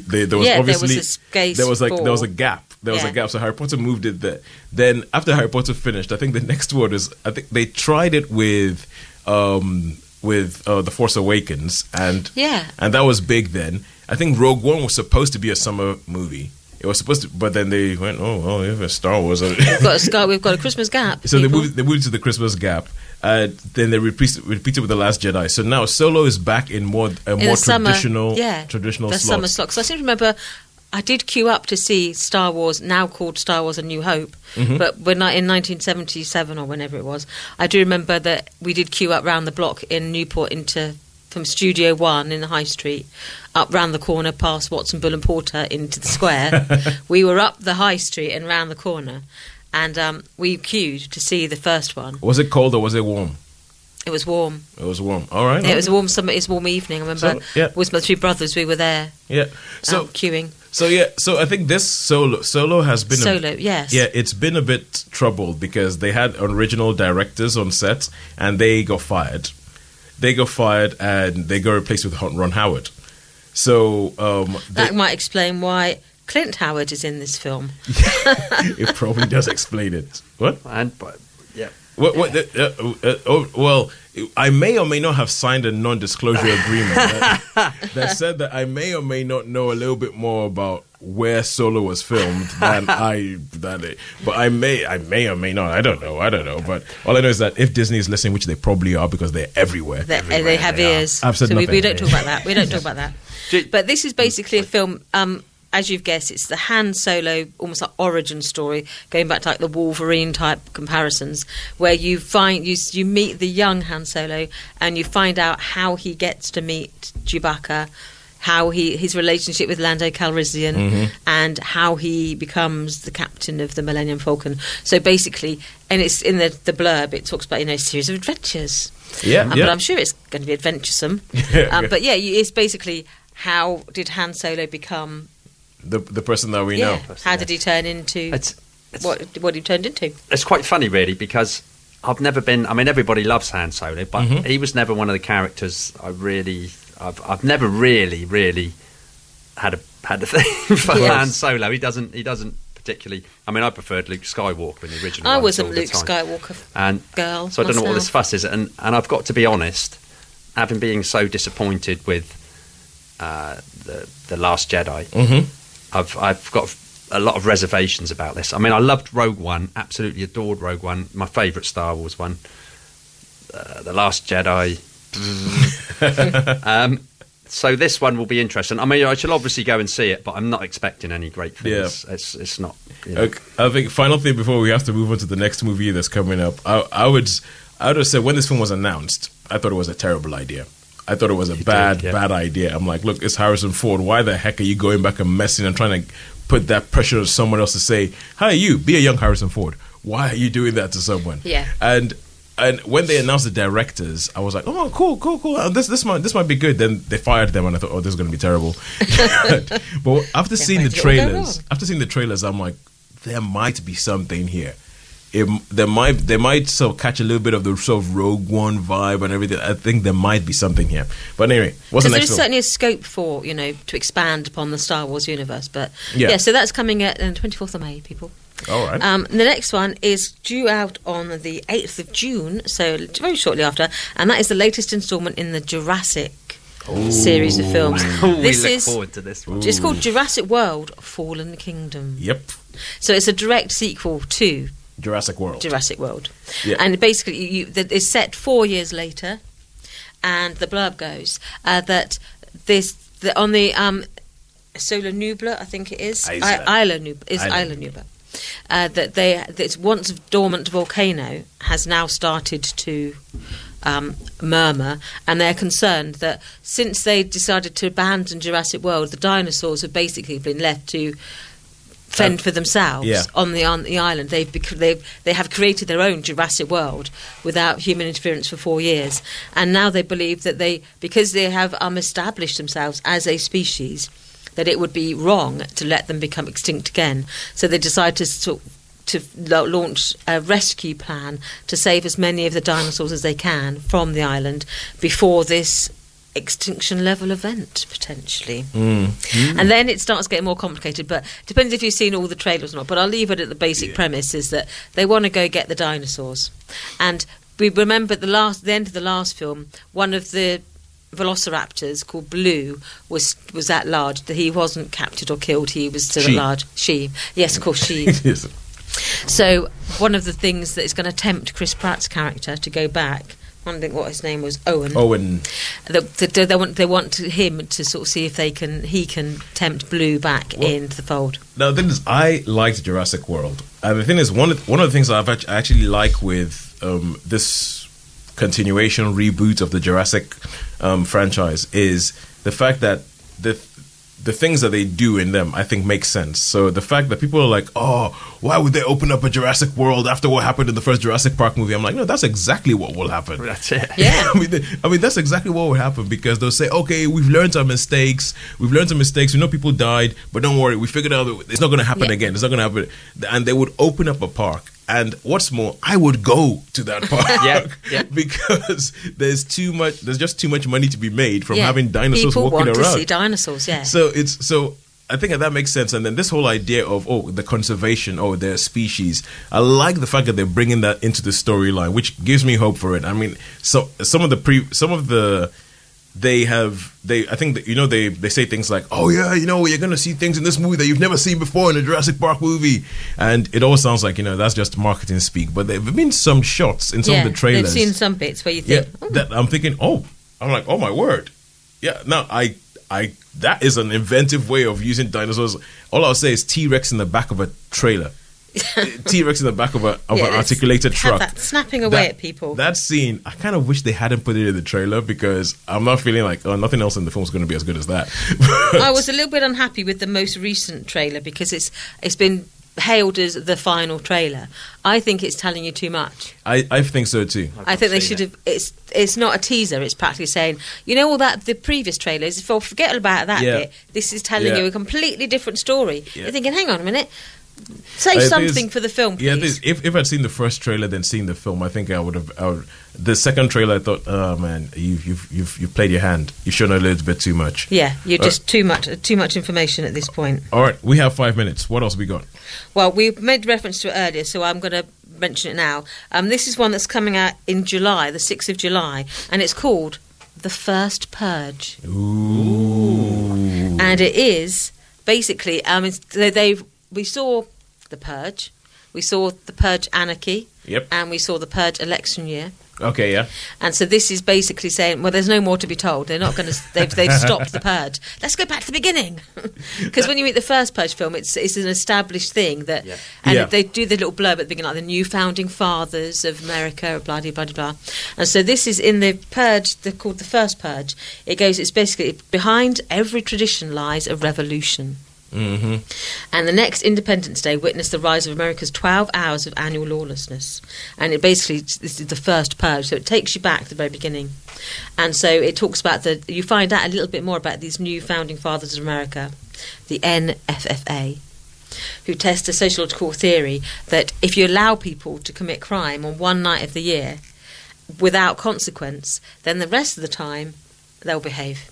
gap. There was a gap, so Harry Potter moved it there. Then after Harry Potter finished, I think the next one is, I think they tried it with The Force Awakens, and that was big then. I think Rogue One was supposed to be a summer movie. It was supposed to, but then they went, oh, well, if Star Wars. We've got a Christmas gap. So they moved to the Christmas gap. Then they repeated with The Last Jedi. So now Solo is back in more traditional the slot. Summer slot. Because I seem to remember I did queue up to see Star Wars, now called Star Wars A New Hope. But when in 1977 or whenever it was, I do remember that we did queue up round the block in Newport from Studio One in the High Street, up round the corner past Watson, Bull and Porter into the square. We were up the High Street and round the corner, and we queued to see the first one. Was it cold or was it warm? It was warm. It was warm. All right. Yeah, it was a warm summer. It's a warm evening. I remember with my 3 brothers, we were there. Yeah. So queuing. So I think this Solo has been yes. Yeah, it's been a bit troubled because they had original directors on set and they got fired. And they got replaced with Ron Howard. So that might explain why Clint Howard is in this film. It probably does explain it. What? Yeah. Well, I may or may not have signed a non-disclosure agreement that said that I may or may not know a little bit more about where Solo was filmed but I may or may not. I don't know. But all I know is that if Disney is listening, which they probably are because they're everywhere, they have ears. So we don't talk about that. We don't talk about that. But this is basically a film. As you've guessed, it's the Han Solo, almost like origin story, going back to like the Wolverine type comparisons, where you meet the young Han Solo and you find out how he gets to meet Chewbacca, how his relationship with Lando Calrissian, and how he becomes the captain of the Millennium Falcon. So basically, and it's in the blurb, it talks about a series of adventures. But I'm sure it's going to be adventuresome. But it's basically how did Han Solo become the person that we know? How did he turn into what he turned into? It's quite funny, really, because I've never been. I mean, everybody loves Han Solo, but he was never one of the characters I've never really had a thing for Han Solo. He doesn't particularly. I mean, I preferred Luke Skywalker in the original. I ones was a all the Luke time. Skywalker girl. So I don't know what this myself. fuss is, and I've got to be honest, having been so disappointed with the Last Jedi, I've got a lot of reservations about this. I mean, I loved Rogue One, absolutely adored Rogue One, my favourite Star Wars one. The Last Jedi. So this one will be interesting. I mean, I shall obviously go and see it, but I'm not expecting any great things. Yeah. It's not. You know. Okay, I think final thing before we have to move on to the next movie that's coming up. I would have said when this film was announced, I thought it was a terrible idea. I thought it was a bad idea. I'm like, look, it's Harrison Ford. Why the heck are you going back and messing and trying to put that pressure on someone else to say, "Hi, you, be a young Harrison Ford." Why are you doing that to someone? Yeah. And when they announced the directors, I was like, "Oh, cool. This might be good." Then they fired them, and I thought, "Oh, this is going to be terrible." But after seeing the trailers, I'm like, there might be something here. They might sort of catch a little bit of the sort of Rogue One vibe and everything. I think there might be something here. But anyway, what's the next one? There is certainly a scope for to expand upon the Star Wars universe. But Yeah. so that's coming at 24th of May, people. All right. The next one is due out on the 8th of June, so very shortly after, and that is the latest instalment in the Jurassic series of films. We look forward to this one. It's called Jurassic World: Fallen Kingdom. Yep. So it's a direct sequel to Jurassic World. Yeah. And basically, it's set 4 years later, and the blurb goes that on the Solar Nublar, I think it is, Isla Nublar. That this once dormant volcano has now started to murmur, and they're concerned that since they decided to abandon Jurassic World, the dinosaurs have basically been left to fend for themselves on the island. They have created their own Jurassic World without human interference for 4 years, and now they believe that because they have established themselves as a species, that it would be wrong to let them become extinct again. So they decide to launch a rescue plan to save as many of the dinosaurs as they can from the island before this extinction level event, potentially. And then it starts getting more complicated, but it depends if you've seen all the trailers or not. But I'll leave it at the basic premise is that they want to go get the dinosaurs. And we remember at the end of the last film, one of the velociraptors called Blue was at large. He wasn't captured or killed, he was still at large. She. Yes, of course, she. Yes. So one of the things that is going to tempt Chris Pratt's character to go back, I don't think what his name was, Owen. They want him to sort of see if he can tempt Blue back into the fold. Now the thing is, I liked Jurassic World, and the thing is, one of the things I actually like with this continuation reboot of the Jurassic franchise is the fact that the things that they do in them, I think, make sense. So the fact that people are like, oh, why would they open up a Jurassic World after what happened in the first Jurassic Park movie? I'm like, no, that's exactly what will happen. That's it. Yeah. I mean, that's exactly what will happen, because they'll say, okay, we've learned our mistakes. We know people died, but don't worry, we figured out that it's not going to happen again. It's not going to happen. And they would open up a park. And what's more, I would go to that park because there's just too much money to be made from having dinosaurs people walking around. People want to see dinosaurs, yeah. So I think that makes sense. And then this whole idea of the conservation, their species. I like the fact that they're bringing that into the storyline, which gives me hope for it. I mean, I think that, they say things like, oh yeah, you're going to see things in this movie that you've never seen before in a Jurassic Park movie, and it all sounds like that's just marketing speak. But there have been some shots in some of the trailers. They've seen some bits where you think, that I'm thinking, I'm like, oh my word, yeah. Now I that is an inventive way of using dinosaurs. All I'll say is T-Rex in the back of a trailer. T-Rex in the back of an articulated truck. That snapping away at people. That scene, I kind of wish they hadn't put it in the trailer, because I'm not feeling like nothing else in the film is going to be as good as that. I was a little bit unhappy with the most recent trailer because it's been hailed as the final trailer. I think it's telling you too much. I think so too. I think they should have. It's not a teaser. It's practically saying, all that the previous trailers. Forget about that bit. This is telling you a completely different story. Yeah. You're thinking, hang on a minute. Say something for the film, please. Yeah, if I'd seen the first trailer then seen the film, I think I would have. The second trailer, I thought, oh man, you've played your hand. You've shown a little bit too much. Yeah, you're just too much information at this point. All right, we have 5 minutes. What else we got? Well, we made reference to it earlier, so I'm going to mention it now. This is one that's coming out in July, the 6th of July, and it's called The First Purge. Ooh. And it is basically, we saw The Purge, we saw The Purge Anarchy, and we saw The Purge Election Year. Okay, yeah. And so this is basically saying, well, there's no more to be told. They're not going to. They've stopped the purge. Let's go back to the beginning, because when you meet the first Purge film, it's an established thing that, they do the little blurb at the beginning, like the new founding fathers of America, blah blah blah blah. And so this is in the Purge. They're called the first Purge. It's basically behind every tradition lies a revolution. Mm-hmm. And the next Independence Day witnessed the rise of America's 12 hours of annual lawlessness. And this is the first purge, so it takes you back to the very beginning. And so it talks about you find out a little bit more about these new founding fathers of America, the NFFA, who test a sociological theory that if you allow people to commit crime on one night of the year without consequence, then the rest of the time they'll behave.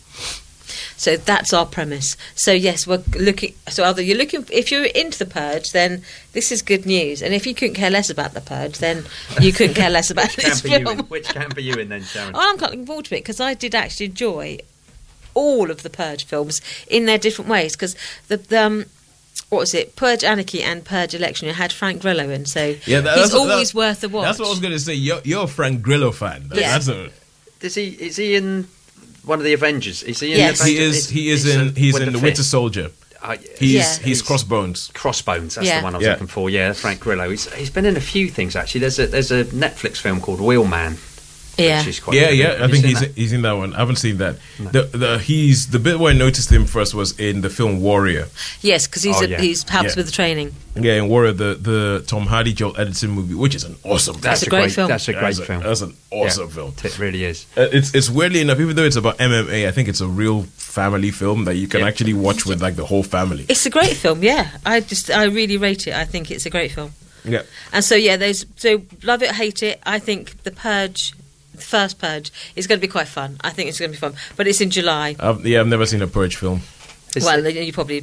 So that's our premise. So yes, we're looking. So either you're looking, if you're into the purge, then this is good news. And if you couldn't care less about the purge, then you couldn't care less about this film. Which camp are you in then, Sharon? Oh, I'm quite looking forward to it because I did actually enjoy all of the Purge films in their different ways. Because the what was it? Purge Anarchy and Purge Election had Frank Grillo in, so he's always worth a watch. That's what I was going to say. You're a Frank Grillo fan. Yeah. Is he in one of the Avengers? Is he in? Yes. He's in the Winter Soldier. He's Crossbones. Crossbones, that's the one I was looking for. Yeah, Frank Grillo. He's been in a few things actually. There's a Netflix film called Wheelman. Yeah, which is quite good. I think he's in that one. I haven't seen that. No. The bit where I noticed him first was in the film Warrior. Yes, because he's helps with the training. Yeah, in Warrior, the Tom Hardy, Joel Edgerton movie, which is an awesome. That's a great film. That's a great film. That's an awesome film. It really is. It's weirdly enough, even though it's about MMA, I think it's a real family film that you can actually watch with like the whole family. It's a great film. Yeah, I really rate it. I think it's a great film. Yeah, and so love it, hate it. I think the Purge. The first Purge is going to be quite fun. I think it's going to be fun, but it's in July. I've never seen a Purge film. You probably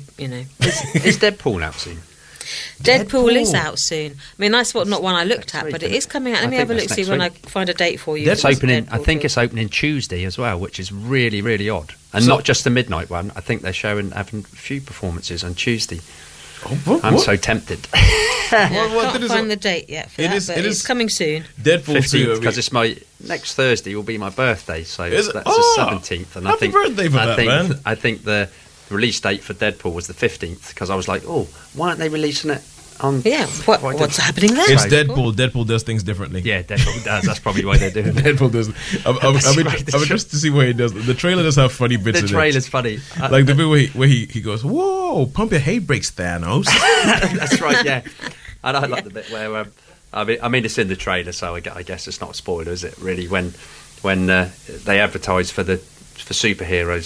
Is Deadpool out soon? Deadpool is out soon. I mean, that's not one I looked at, but it is coming out. Let me have a look, see when I find a date for you. It's opening. I think it's opening Tuesday as well, which is really, really odd, and not just the midnight one. I think they're having a few performances on Tuesday. I'm so tempted. I can't find the date yet for that, but it's coming soon. Deadpool 2, because it's my next Thursday will be my birthday, so that's the 17th. And happy birthday for that, man! I think the release date for Deadpool was the 15th because I was like, why aren't they releasing it on? Yeah, what's happening there? It's Deadpool. Deadpool does things differently. Yeah, Deadpool does. That's probably why they're doing it. Deadpool does. I'm just to see what he does. The trailer does have funny bits in it. The trailer's funny. Like the bit where he goes, whoa, pump your hay brakes, Thanos. That's right, yeah. And I like the bit where, I mean, it's in the trailer, so I guess it's not a spoiler, is it, really, when they advertise for superheroes,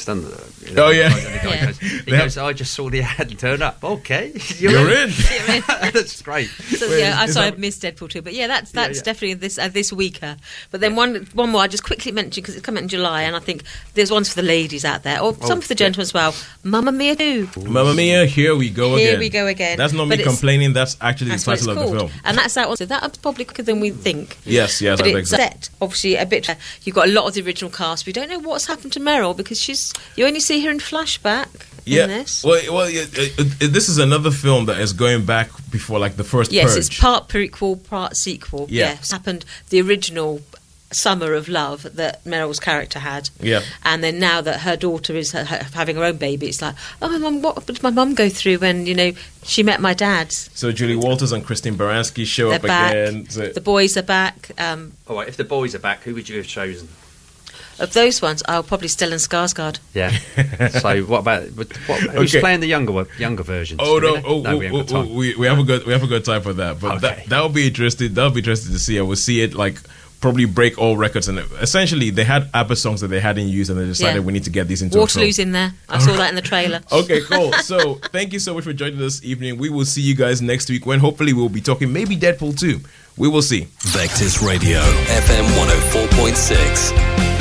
he goes, I just saw the ad and turned up. Okay, you're in. That's great. So, I missed Deadpool 2, but that's definitely this weeker. But then one more I just quickly mentioned because it's coming in July, and I think there's ones for the ladies out there, or some for the gentlemen as well. Mamma Mia 2. Mamma Mia, here we go again. Here we go again. That's not me complaining. That's actually the title of the film, and that's that one. So that's probably quicker than we think. Yes, but I think so. Set obviously a bit. You've got a lot of the original cast. We don't know what's happened to Meryl because you only see her in flashback. In this. Well, this is another film that is going back before like the first Purge. Yes, it's part prequel, part sequel. Yeah. Yes, happened the original Summer of Love that Meryl's character had. Yeah. And then now that her daughter is having her own baby, it's like, oh, Mum, what did my mum go through when she met my dad? So Julie Walters and Christine Baranski show up back. again. The boys are back. All right, if the boys are back, who would you have chosen? of those ones, I'll probably Stellan Skarsgård. Yeah. So what about who's playing the younger versions? Oh no! We haven't got time. We haven't got time for that. But that'll be interesting. That'll be interesting to see. I will see it like probably break all records. And essentially, they had ABBA songs that they hadn't used, and they decided we need to get these into Waterloo's in there. I saw that in the trailer. Okay, cool. So thank you so much for joining us this evening. We will see you guys next week when hopefully we'll be talking maybe Deadpool 2. We will see. Vectis Radio, FM 104.6.